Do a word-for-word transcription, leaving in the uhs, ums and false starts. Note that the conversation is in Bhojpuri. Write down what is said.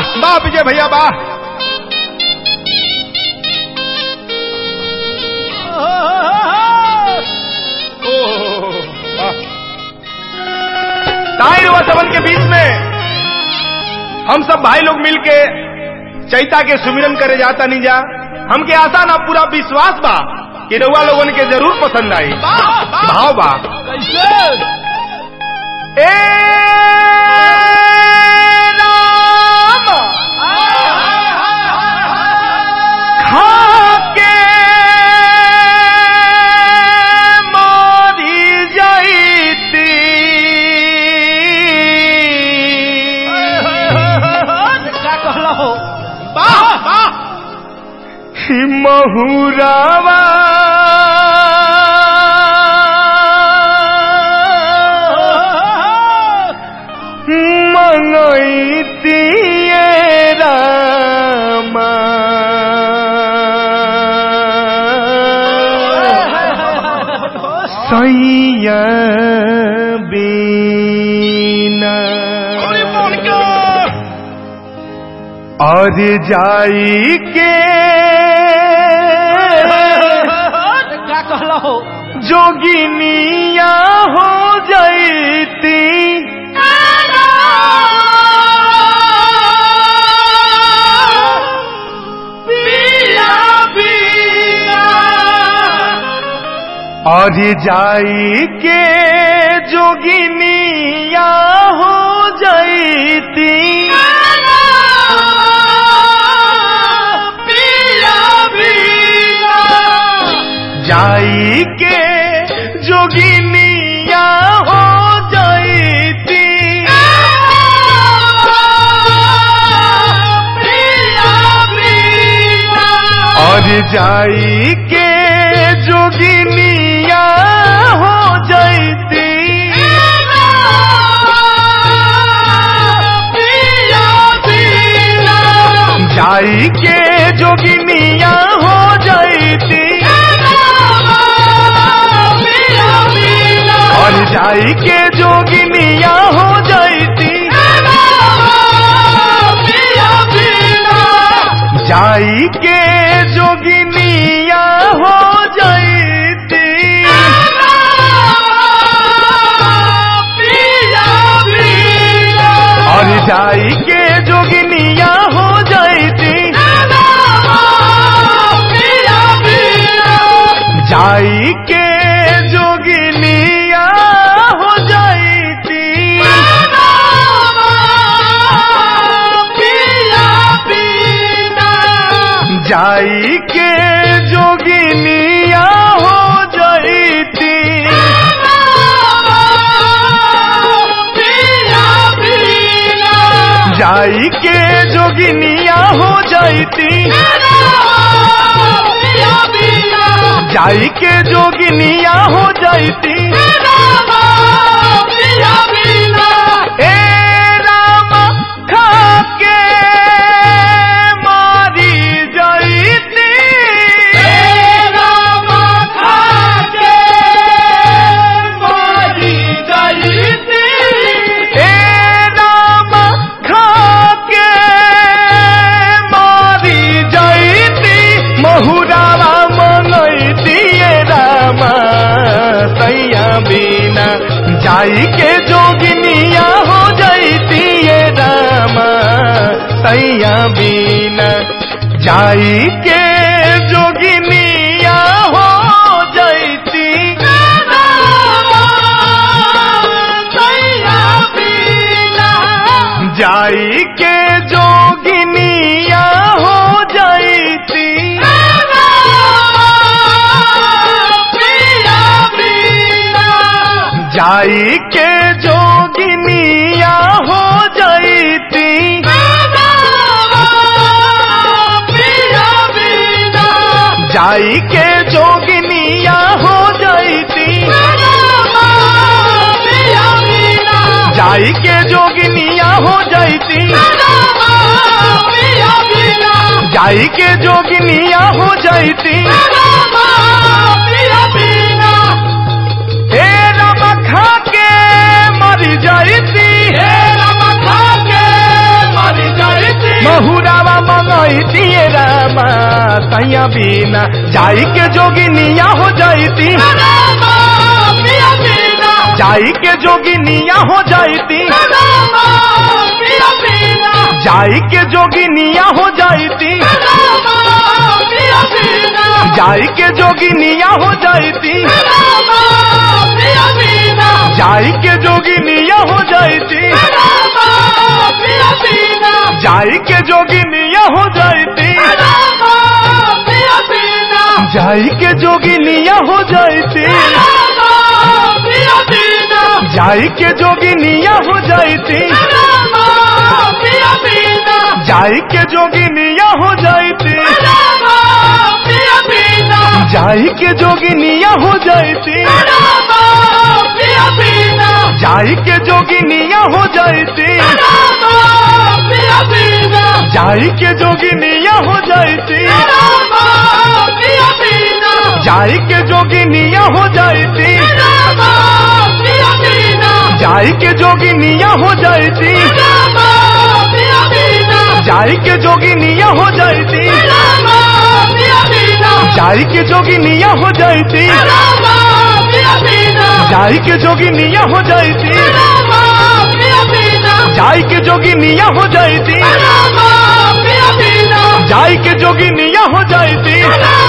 वाह विजय भैया वाह। ताई हुआ सबन के बीच में हम सब भाई लोग मिलके चैता के सुमिरन करे जाता नहीं जा। हमके आशा ना पूरा विश्वास बा कि रउआ लोगन के जरूर पसंद आई। भाव बा कैसे ए राम खा के मोरी जाईती क्या कहला हो वाह वाह महुरावा मंगईती रामा सैया बीना और जाई के क्या कहला हो जोगिनिया हो जाईती और जाई के जोगिनिया हो जाईती जाई के जोगिनिया हो जाईती और जाई के जोगिनिया हो जाईती जाई के जोगिनिया हो जाईती और जाई के जोगिनिया हो जाईती जाई के जोगिनिया हो जाईती और जाई के जोगिनिया हो जाईती जाई के जोगिनिया हो जाईती जाई के जोगिनिया हो जाईती जाई के जोगिनिया हो जाईती जाई के जोगिनिया हो जाईती ए राम खा के मारी जाईती राम खा के मारी जाईती ए राम खा के मारी जाईती महुरावा मनईती रामा सैया बीना जाई के जोगिनिया हो जाईती रामा सैया बीना जाई के जोगिनिया हो जाईती जाई के जोगिनिया हो जाईती जाई के जोगिनिया हो जाईती जाई के जोगिनिया हो जाईती जाई के जोगिनिया हो जाईती जाई के जोगिनिया हो जाईती हे राम खा के मरी जाईती हे राम खा के मरी जाईती रामा सैया बीना जाई के जोगिनिया हो जाती जाई के जोगिनिया हो जाती जाई के जोगिनिया हो जाती जाई के जोगिनिया हो जाती जाई के जोगिनिया हो जाती जाई के जोगिनिया हो जाती जाई के जोगिनिया हो जाती जाई के जोगिनिया हो जाती जाई के जोगिनिया हो जाती जाई के जोगिनिया हो जाती जाई के जोगिनिया हो जाती जाई के जोगिनिया हो जाती जाई के जोगिनिया हो जाती जाई के जोगिनिया हो जाती जाई के जोगिनिया हो जाती जाई के जोगिनिया हो जाती जाई के जोगिनिया हो जाती जाई के जोगिनिया हो जाती जाई के जोगिनिया हो जाती